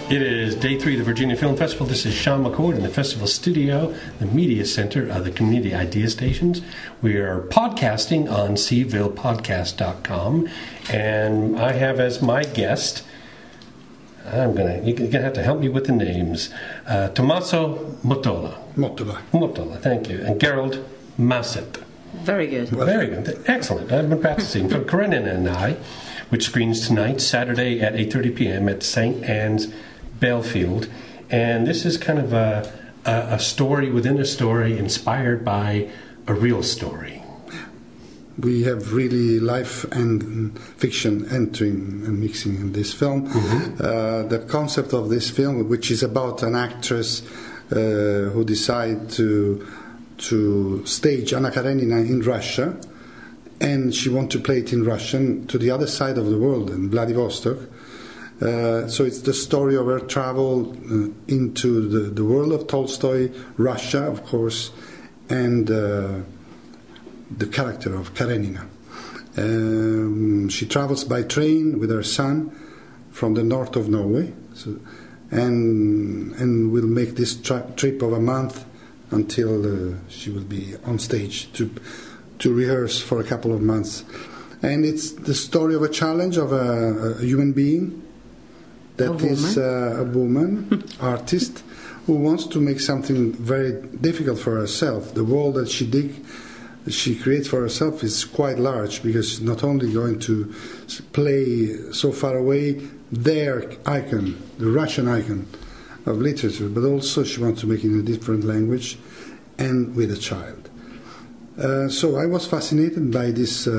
It is day 3 of the Virginia Film Festival. This is Sean McCord in the festival studio, the media center of the Community Idea Stations. We are podcasting on CVillePodcast.com, and I have as my guest, you're gonna have to help me with the names, Tommaso Mottola, thank you, and Gerald Masset. Very good. Very good. Excellent. I've been practicing for Karenina and I, which screens tonight, Saturday at 8:30 p.m. at St. Anne's Belfield. And this is kind of a story within a story inspired by a real story. We have really life and fiction entering and mixing in this film. Mm-hmm. The concept of this film, which is about an actress who decided to stage Anna Karenina in Russia, and she wants to play it in Russian to the other side of the world, in Vladivostok. So it's the story of her travel into the world of Tolstoy, Russia, of course, and the character of Karenina. She travels by train with her son from the north of Norway, and will make this trip of a month until she will be on stage to rehearse for a couple of months. And it's the story of a challenge of a human being that is a woman, artist, who wants to make something very difficult for herself. The world that she creates for herself is quite large, because she's not only going to play so far away their icon, the Russian icon of literature, but also she wants to make it in a different language and with a child. So I was fascinated by this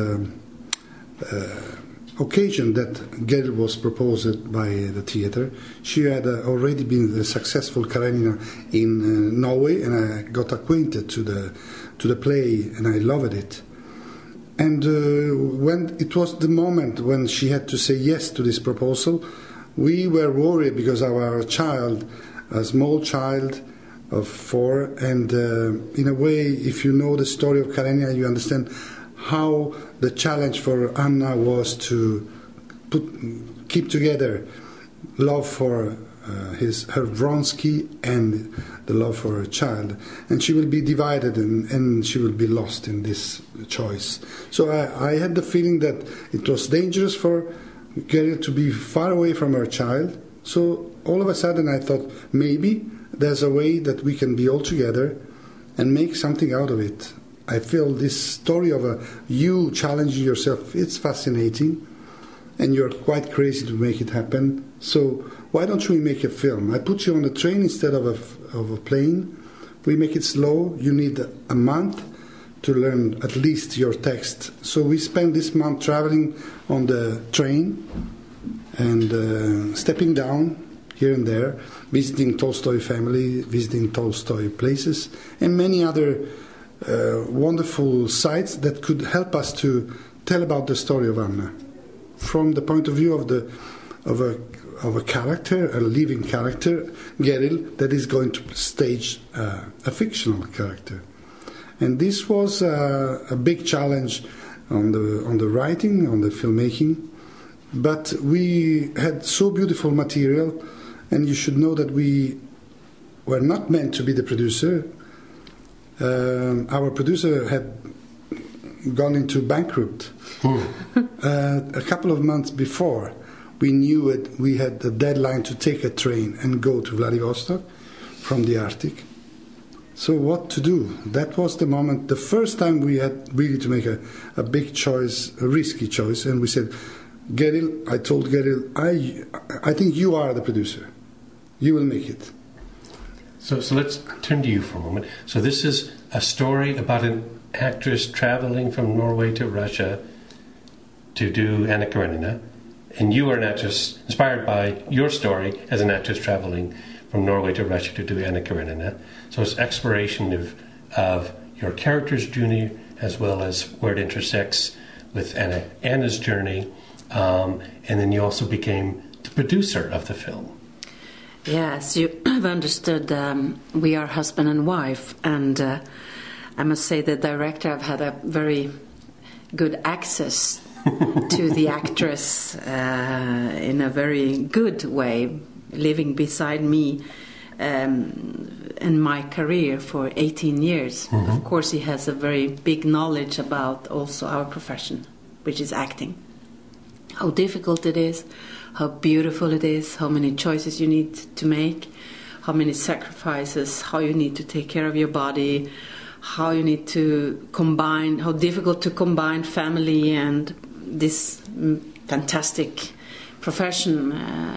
occasion that Geril was proposed by the theater. She had already been a successful Karenina in Norway, and I got acquainted to the play, and I loved it. And when it was the moment when she had to say yes to this proposal, we were worried because of our child, a small child of 4, and in a way, if you know the story of Karenina, you understand how the challenge for Anna was to keep together love for her Vronsky and the love for her child, and she will be divided and she will be lost in this choice. So I had the feeling that it was dangerous for Geril to be far away from her child. So all of a sudden I thought, maybe there's a way that we can be all together and make something out of it. I feel this story of you challenging yourself, it's fascinating, and you're quite crazy to make it happen. So why don't we make a film? I put you on a train instead of a plane. We make it slow. You need a month to learn at least your text. So we spend this month traveling on the train and stepping down here and there, visiting Tolstoy family, visiting Tolstoy places, and many other wonderful sites that could help us to tell about the story of Anna from the point of view of a character, a living character, Geril, that is going to stage a fictional character. And this was a big challenge on the writing, on the filmmaking, but we had so beautiful material, and you should know that we were not meant to be the producer. Our producer had gone into bankrupt a couple of months before. We knew it. We had the deadline to take a train and go to Vladivostok from the Arctic. So what to do? That was the moment, the first time we had really to make a big choice, a risky choice, and we said, Geril, I told Geril, I think you are the producer. You will make it. So let's turn to you for a moment. So this is a story about an actress traveling from Norway to Russia to do Anna Karenina, and you are an actress inspired by your story as an actress traveling from Norway to Russia to do Anna Karenina. So it's exploration of your character's journey as well as where it intersects with Anna's journey, and then you also became the producer of the film. Yes, you have understood. We are husband and wife, and I must say the director have had a very good access to the actress in a very good way, living beside me in my career for 18 years. Of course, he has a very big knowledge about also our profession, which is acting. How difficult it is, how beautiful it is, how many choices you need to make, how many sacrifices, how you need to take care of your body, how you need to combine, how difficult to combine family and this fantastic profession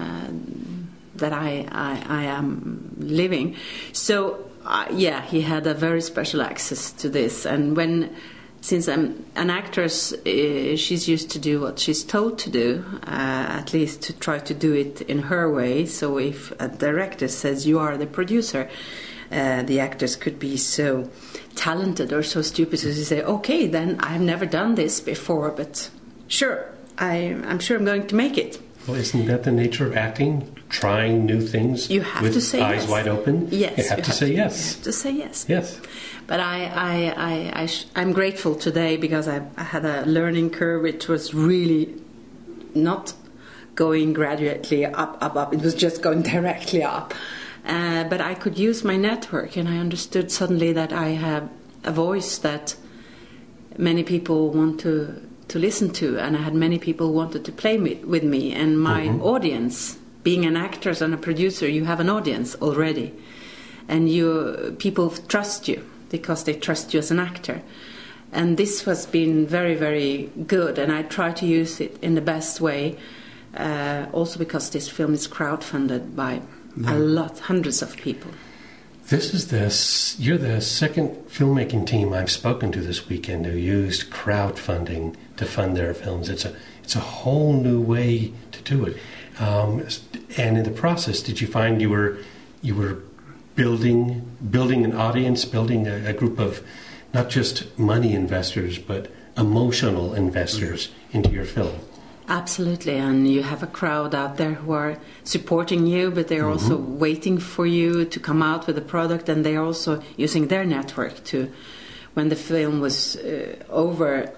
that I am living. So yeah, he had a very special access to this. And since I'm an actress, she's used to do what she's told to do, at least to try to do it in her way. So if a director says you are the producer, the actors could be so talented or so stupid as to say, okay, then I've never done this before, but sure, I'm sure I'm going to make it. Well, isn't that the nature of acting? Trying new things you have with to say eyes yes. wide open? Yes. You have to say yes. You have to say yes. Yes. But I'm grateful today because I had a learning curve which was really not going gradually up. It was just going directly up. But I could use my network, and I understood suddenly that I have a voice that many people want to listen to, and I had many people wanted to play with me, and my audience. Being an actor and a producer, you have an audience already, and people trust you because they trust you as an actor. And this has been very, very good, and I try to use it in the best way. Also because this film is crowdfunded by hundreds of people. You're the second filmmaking team I've spoken to this weekend who used crowdfunding to fund their films. It's a whole new way to do it. And in the process, did you find you were building an audience, building a group of not just money investors but emotional investors into your film? Absolutely, and you have a crowd out there who are supporting you, but they're also waiting for you to come out with a product, and they're also using their network to. When the film was over,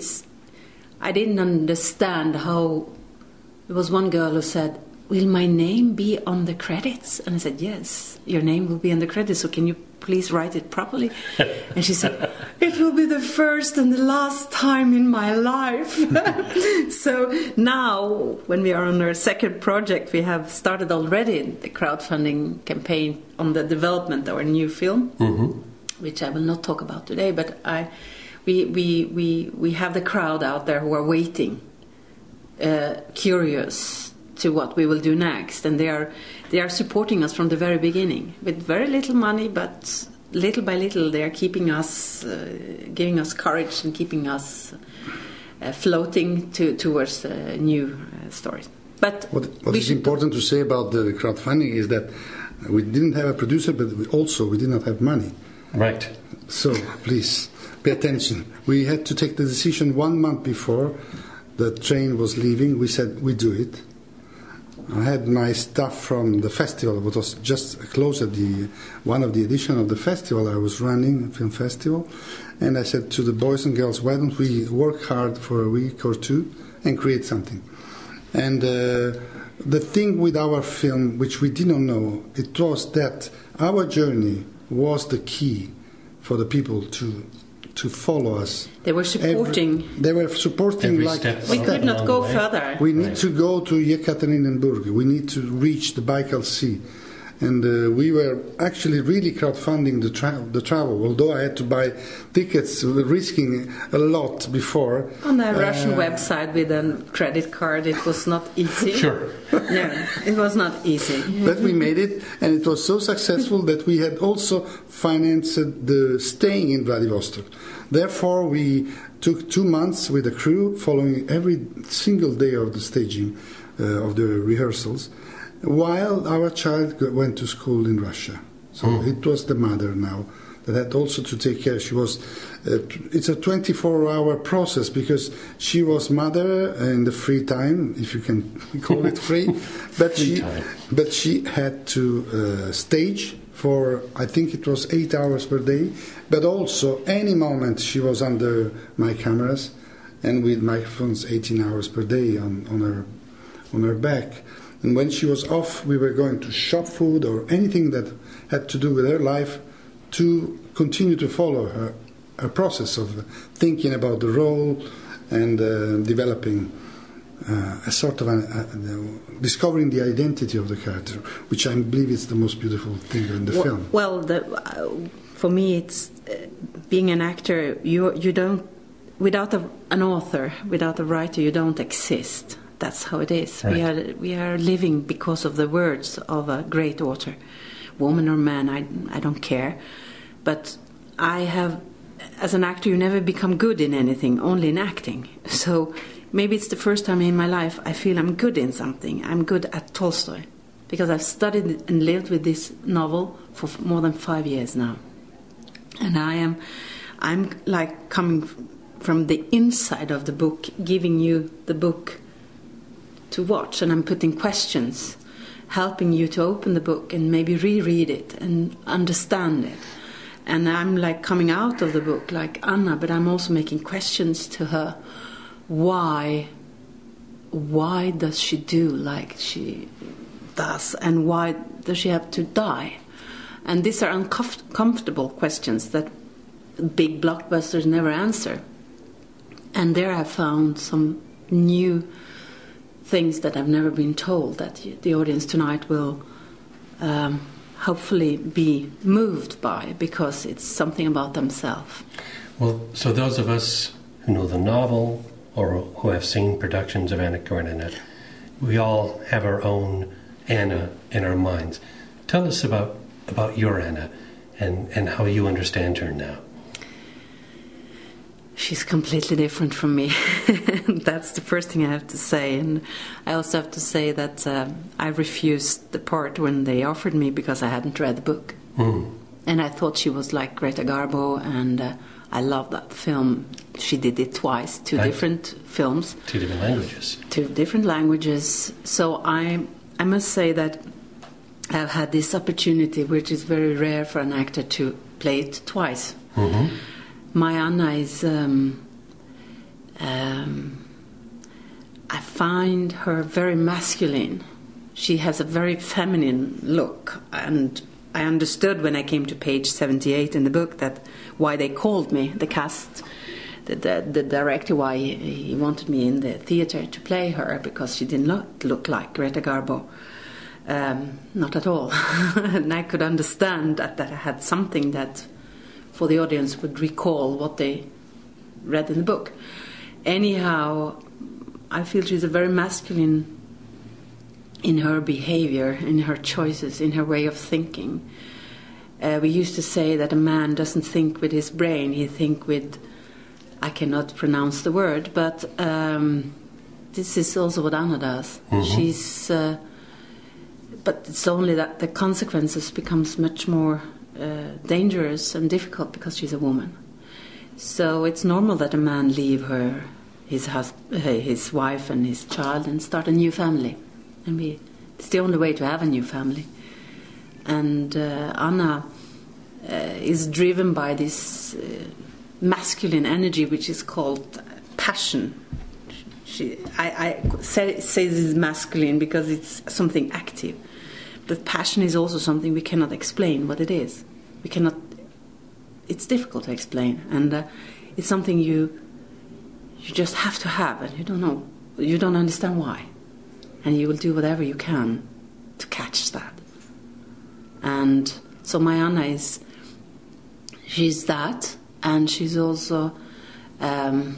I didn't understand how. There was one girl who said, "Will my name be on the credits?" And I said, "Yes, your name will be on the credits, so can you please write it properly?" And she said, "It will be the first and the last time in my life." So now, when we are on our second project, we have started already the crowdfunding campaign on the development of our new film, which I will not talk about today, but we have the crowd out there who are waiting, curious to what we will do next, and they are supporting us from the very beginning with very little money, but little by little they are keeping us, giving us courage and keeping us floating towards new stories. But what is important to say about the crowdfunding is that we didn't have a producer, but we did not have money. Right. So please pay attention. We had to take the decision 1 month before the train was leaving. We said we do it. I had my staff from the festival, which was just close at one of the edition of the festival I was running, film festival, and I said to the boys and girls, why don't we work hard for a week or two and create something? And the thing with our film, which we didn't know, it was that our journey was the key for the people to follow us. They were supporting. They were supporting every like step we could not go further. We need to go to Yekaterinburg. We need to reach the Baikal Sea. And we were actually really crowdfunding the travel, although I had to buy tickets, risking a lot before. On the Russian website with a credit card, it was not easy. Sure. No, it was not easy. But we made it, and it was so successful that we had also financed the staying in Vladivostok. Therefore, we took 2 months with the crew, following every single day of the staging, of the rehearsals, while our child went to school in Russia. So it was the mother now that had also to take care. She was. It's a 24-hour process because she was mother in the free time, if you can call it free. But she had to stage for, I think it was 8 hours per day. But also any moment she was under my cameras and with microphones 18 hours per day on her back. And when she was off, we were going to shop food or anything that had to do with her life to continue to follow her process of thinking about the role and developing a sort of discovering the identity of the character, which I believe is the most beautiful thing in the film. Well, for me, it's being an actor. You don't, without an author, without a writer, you don't exist. That's how it is. Right. We are living because of the words of a great author, woman or man. I don't care, but I have. As an actor, you never become good in anything, only in acting. So maybe it's the first time in my life I feel I'm good in something. I'm good at Tolstoy, because I've studied and lived with this novel for more than 5 years now. And I'm like coming from the inside of the book, giving you the book to watch, and I'm putting questions, helping you to open the book and maybe reread it and understand it. And I'm like coming out of the book like Anna, but I'm also making questions to her. Why does she do like she does? And why does she have to die? And these are uncomfortable questions that big blockbusters never answer. And there I found some new things that I've never been told, that the audience tonight will hopefully be moved by, because it's something about themselves. Well, so those of us who know the novel or who have seen productions of Anna Karenina, we all have our own Anna in our minds. Tell us about your Anna and how you understand her now. She's completely different from me. That's the first thing I have to say. And I also have to say that I refused the part when they offered me because I hadn't read the book. Mm. And I thought she was like Greta Garbo, and I love that film. She did it twice, two different films. 2 different languages. 2 different languages. So I must say that I've had this opportunity, which is very rare for an actor to play it twice. Mm-hmm. My Anna is, I find her very masculine. She has a very feminine look, and I understood when I came to page 78 in the book that why they called me, the cast, the director, why he wanted me in the theater to play her, because she did not look like Greta Garbo. Not at all. And I could understand that I had something that for the audience would recall what they read in the book. Anyhow, I feel she's a very masculine in her behavior, in her choices, in her way of thinking. We used to say that a man doesn't think with his brain, he thinks with, I cannot pronounce the word, but this is also what Anna does. Mm-hmm. But it's only that the consequences becomes much more dangerous and difficult because she's a woman. So it's normal that a man leave his wife and his child and start a new family. And it's the only way to have a new family. And Anna is driven by this masculine energy, which is called passion. I say this is masculine because it's something active. But passion is also something we cannot explain what it is. It's difficult to explain, and it's something you just have to have, and you don't understand why, and you will do whatever you can to catch that. And so my Anna she's that, and she's also a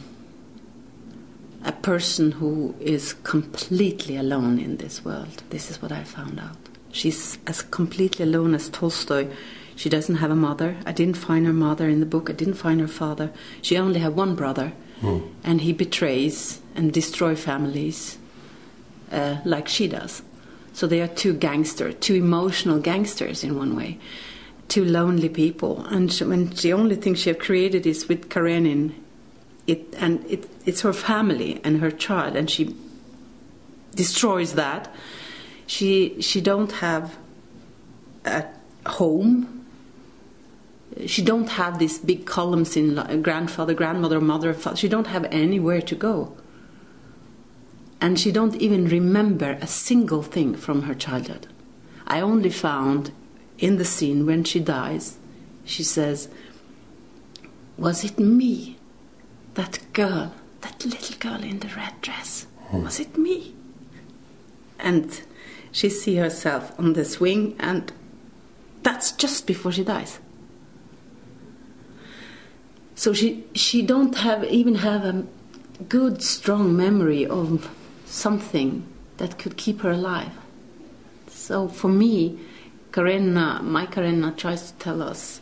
person who is completely alone in this world. This is what I found out. She's as completely alone as Tolstoy. She doesn't have a mother. I didn't find her mother in the book. I didn't find her father. She only had one brother, and he betrays and destroys families like she does. So they are 2 gangsters, 2 emotional gangsters in one way, 2 lonely people. And the only thing she have created is with Karenin. It's her family and her child, and she destroys that. She don't have a home. She don't have these big columns in grandfather, grandmother, mother, father. She don't have anywhere to go. And she don't even remember a single thing from her childhood. I only found in the scene when she dies, she says, "Was it me? That girl, that little girl in the red dress, was it me?" And she see herself on the swing, and that's just before she dies. So she don't even have a good, strong memory of something that could keep her alive. So for me, my Karenina tries to tell us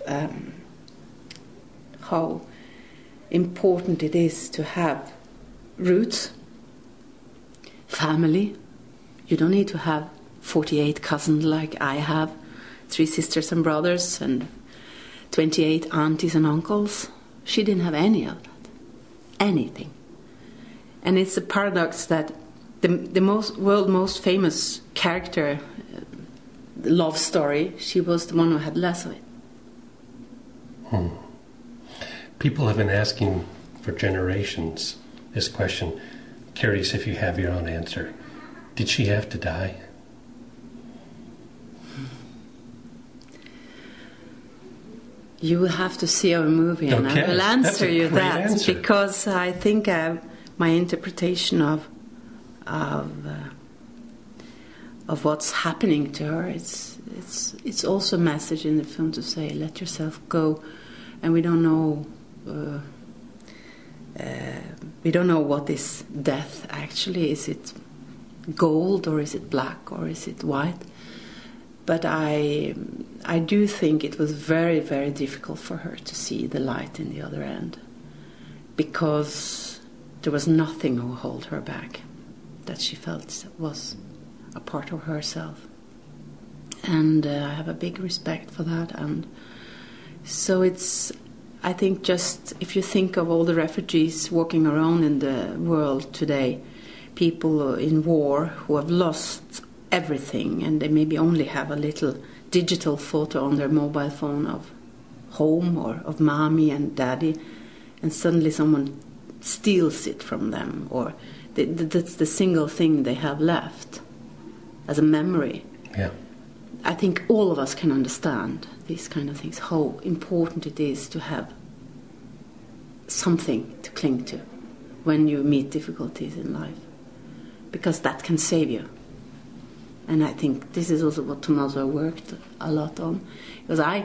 how important it is to have roots, family. You don't need to have 48 cousins like I have, 3 sisters and brothers, and 28 aunties and uncles. She didn't have any of that, anything. And it's a paradox that the world's most famous character, love story, she was the one who had less of it. People have been asking for generations this question. Curious if you have your own answer. Did she have to die? You will have to see our movie, and Okay. I will answer you that answer. because I think my interpretation of what's happening to her, it's also a message in the film to say, let yourself go, and we don't know what is death actually. Is it gold, or is it black, or is it white? But I do think it was very, very difficult for her to see the light in the other end, because there was nothing to hold her back that she felt was a part of herself. And I have a big respect for that. And so I think just if you think of all the refugees walking around in the world today, people in war who have lost everything, and they maybe only have a little digital photo on their mobile phone of home or of mommy and daddy, and suddenly someone steals it from them, or that's the single thing they have left as a memory. Yeah. I think all of us can understand these kind of things, how important it is to have something to cling to when you meet difficulties in life, because that can save you. And I think this is also what Tommaso worked a lot on, because I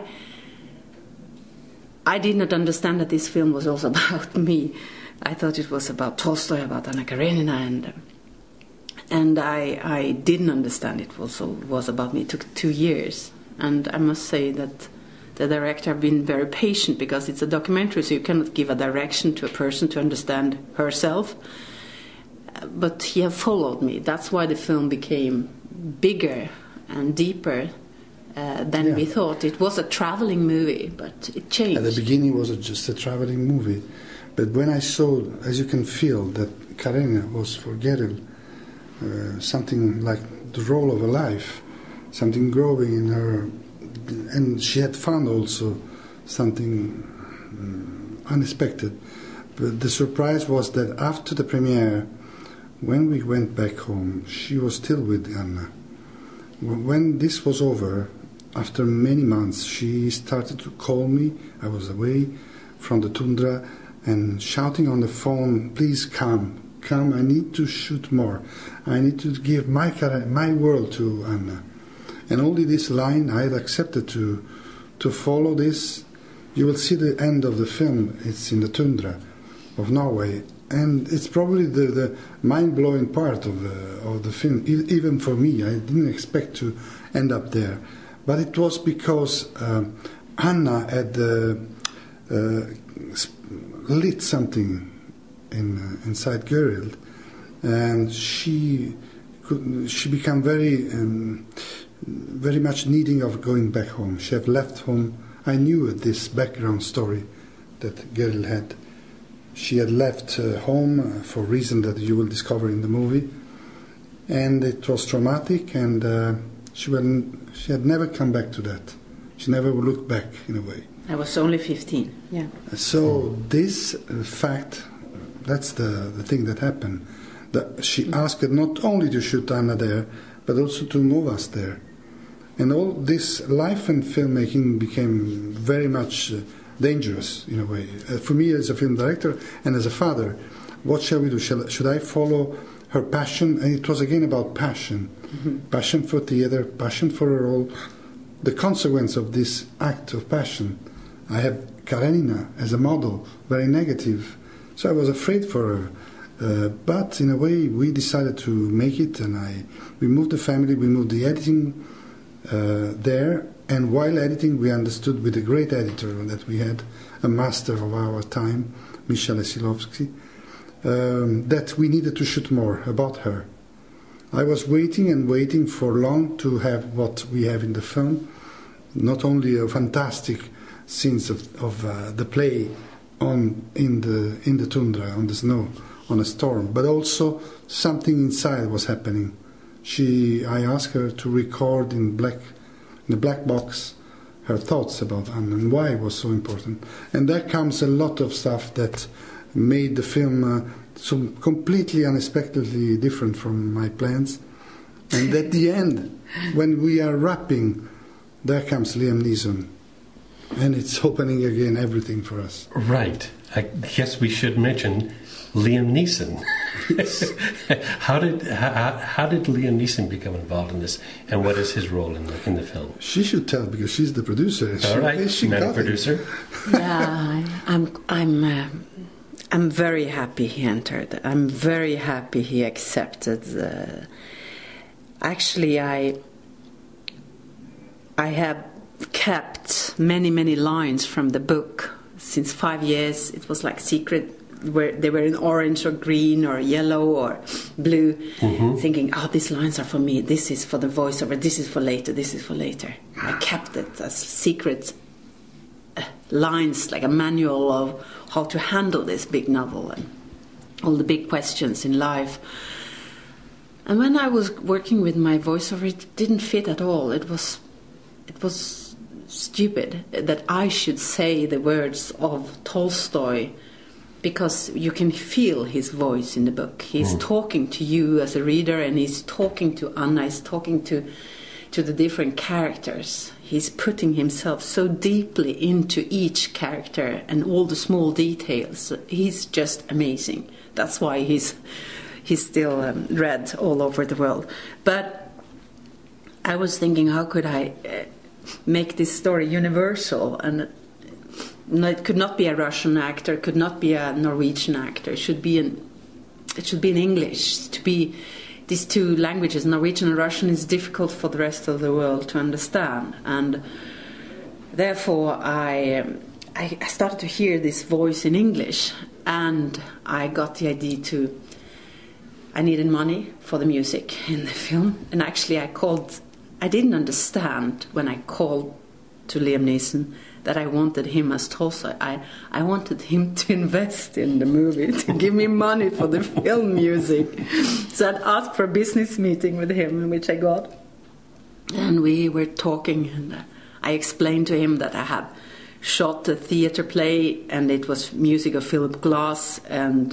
did not understand that this film was also about me. I thought it was about Tolstoy, about Anna Karenina, and I didn't understand it was about me. It took 2 years, and I must say that the director have been very patient, because it's a documentary, so you cannot give a direction to a person to understand herself. But he have followed me. That's why the film became bigger and deeper than we thought. It was a traveling movie, but it changed. At the beginning it was just a traveling movie, but when I saw, as you can feel, that Karenina was for Geril something like the role of a life, something growing in her, and she had found also something unexpected. But the surprise was that after the premiere, when we went back home, she was still with Anna. When this was over, after many months, she started to call me. I was away from the tundra, and shouting on the phone, "Please come, I need to shoot more. I need to give my world to Anna." And only this line I had accepted to follow this. You will see the end of the film. It's in the tundra of Norway. And it's probably the mind-blowing part of the film, even for me. I didn't expect to end up there. But it was because Anna had lit something inside Geril, and she became very much needing of going back home. She had left home. I knew this background story that Geril had. She had left home for a reason that you will discover in the movie, and it was traumatic, and she had never come back to that. She never looked back, in a way. I was only 15, yeah. So this fact, that's the thing that happened. She asked not only to shoot Anna there, but also to move us there. And all this life and filmmaking became very much dangerous in a way. For me as a film director and as a father, what shall we do? Should I follow her passion? And it was again about passion. Passion for theater, passion for a role. The consequence of this act of passion, I have Karenina as a model, very negative. So I was afraid for her. But in a way, we decided to make it, and we moved the family, we moved the editing there, and while editing, we understood with a great editor that we had, a master of our time, Michel Esilovsky, that we needed to shoot more about her. I was waiting and waiting for long to have what we have in the film, not only a fantastic scenes of the play in the tundra, on the snow, on a storm, but also something inside was happening. I asked her to record in the black box her thoughts about Anna and why it was so important. And there comes a lot of stuff that made the film so completely unexpectedly different from my plans. And at the end, when we are wrapping, there comes Liam Neeson. And it's opening again everything for us. Right. I guess we should mention Liam Neeson. How did Liam Neeson become involved in this, and what is his role in the film? She should tell because she's the producer. All right, she not a producer. Yeah, I'm very happy he entered. I'm very happy he accepted. Actually, I have kept many lines from the book since 5 years. It was like secret, where they were in orange or green or yellow or blue, thinking, oh, these lines are for me, this is for the voiceover, this is for later, this is for later. I kept it as secret lines, like a manual of how to handle this big novel and all the big questions in life. And when I was working with my voiceover, it didn't fit at all. It was stupid that I should say the words of Tolstoy, because you can feel his voice in the book. He's talking to you as a reader, and he's talking to Anna, he's talking to the different characters. He's putting himself so deeply into each character and all the small details. He's just amazing. That's why he's still read all over the world. But I was thinking, how could I make this story universal? And no, it could not be a Russian actor, it could not be a Norwegian actor. It should be in English. To be these two languages, Norwegian and Russian, is difficult for the rest of the world to understand. And therefore, I started to hear this voice in English, and I got the idea I needed money for the music in the film. And actually, I didn't understand when I called to Liam Neeson that I wanted him as Tolstoy. I wanted him to invest in the movie, to give me money for the film music. So I'd asked for a business meeting with him, which I got. And we were talking, and I explained to him that I had shot a theater play, and it was music of Philip Glass and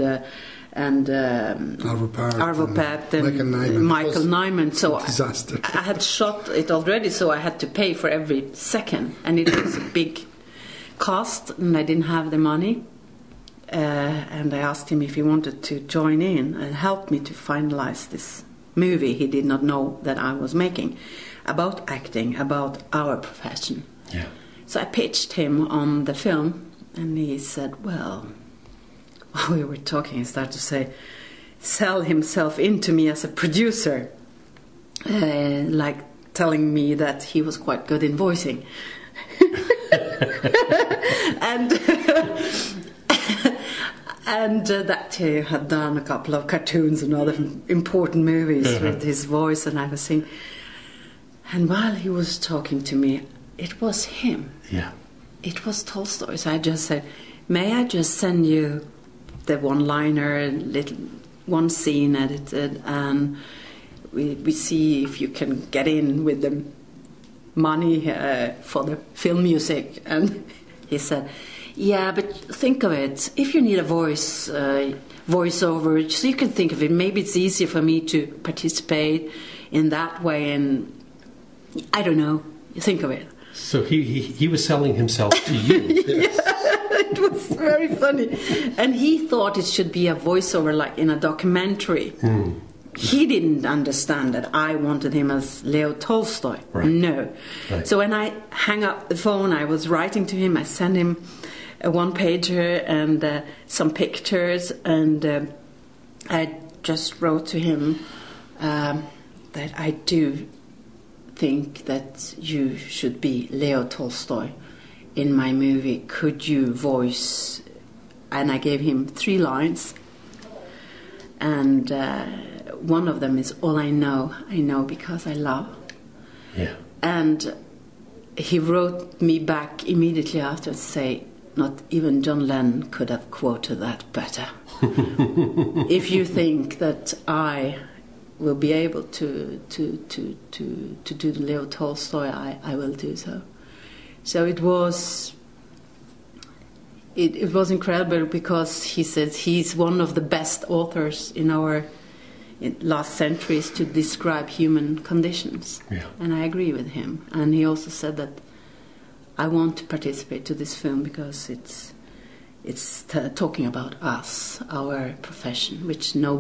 Arvo Pärt and Michael Nyman. So I had shot it already, so I had to pay for every second, and it was a big cost, and I didn't have the money. And I asked him if he wanted to join in and help me to finalize this movie he did not know that I was making, about acting, about our profession. Yeah. So I pitched him on the film, and he said, well, while we were talking, he started to sell himself into me as a producer, like telling me that he was quite good in voicing. and that he had done a couple of cartoons and other important movies with his voice, and I was saying, and while he was talking to me, it was him. Yeah. It was Tolstoy. So I just said, may I just send you the one-liner, one scene edited, and we see if you can get in with the money for the film music. And he said, Yeah, but think of it. If you need a voiceover, so you can think of it. Maybe it's easier for me to participate in that way, and I don't know. Think of it. So he was selling himself to you. Yeah, it was very funny, and he thought it should be a voiceover like in a documentary. He didn't understand that I wanted him as Leo Tolstoy. Right. No. Right. So when I hang up the phone, I was writing to him. I sent him a one-pager and some pictures, and I just wrote to him that I do think that you should be Leo Tolstoy in my movie. Could you voice? And I gave him 3 lines, and one of them is all I know because I love. Yeah. And he wrote me back immediately after to say, not even John Lennon could have quoted that better. If you think that I will be able to do the Leo Tolstoy, I will do so. So it was incredible, because he says he's one of the best authors in our last centuries to describe human conditions. Yeah. And I agree with him. And he also said that I want to participate to this film because it's talking about us, our profession, which no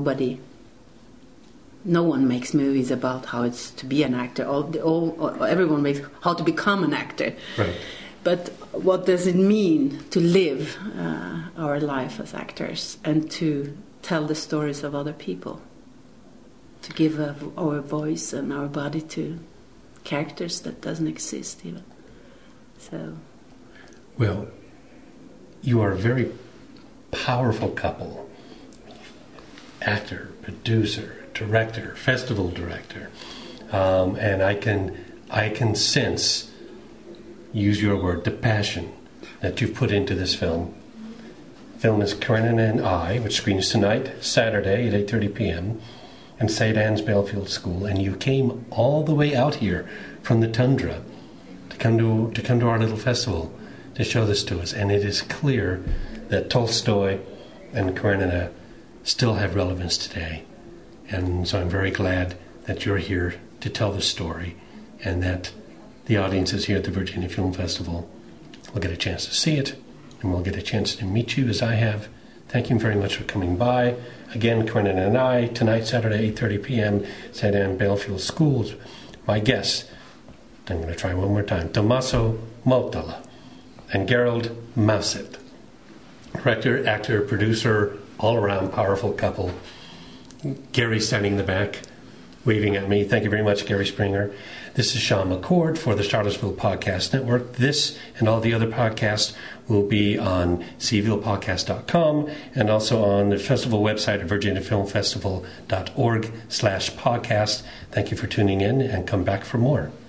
one makes movies about how it's to be an actor. Everyone makes how to become an actor. Right. But what does it mean to live our life as actors and to tell the stories of other people? To give our voice and our body to characters that doesn't exist even. So. Well, you are a very powerful couple. Actor, producer, director, festival director, and I can sense, use your word, the passion that you've put into this film. The film is Karenina and I, which screens tonight, Saturday at 8:30 p.m. in St. Anne's Belfield School, and you came all the way out here from the tundra to come to our little festival to show this to us. And it is clear that Tolstoy and Karenina still have relevance today. And so I'm very glad that you're here to tell the story, and that the audiences here at the Virginia Film Festival will get a chance to see it, and we'll get a chance to meet you as I have. Thank you very much for coming by. Again, Karenina and I, tonight, Saturday, 8:30 p.m., St. Anne Belfield Schools. My guests, I'm going to try one more time, Tommaso Mottola and Gerald Mauset. Director, actor, producer, all-around powerful couple. Gary standing in the back, waving at me. Thank you very much, Gary Springer. This is Sean McCord for the Charlottesville Podcast Network. This and all the other podcasts will be on cvillpodcast.com and also on the festival website at virginiafilmfestival.org/podcast. Thank you for tuning in, and come back for more.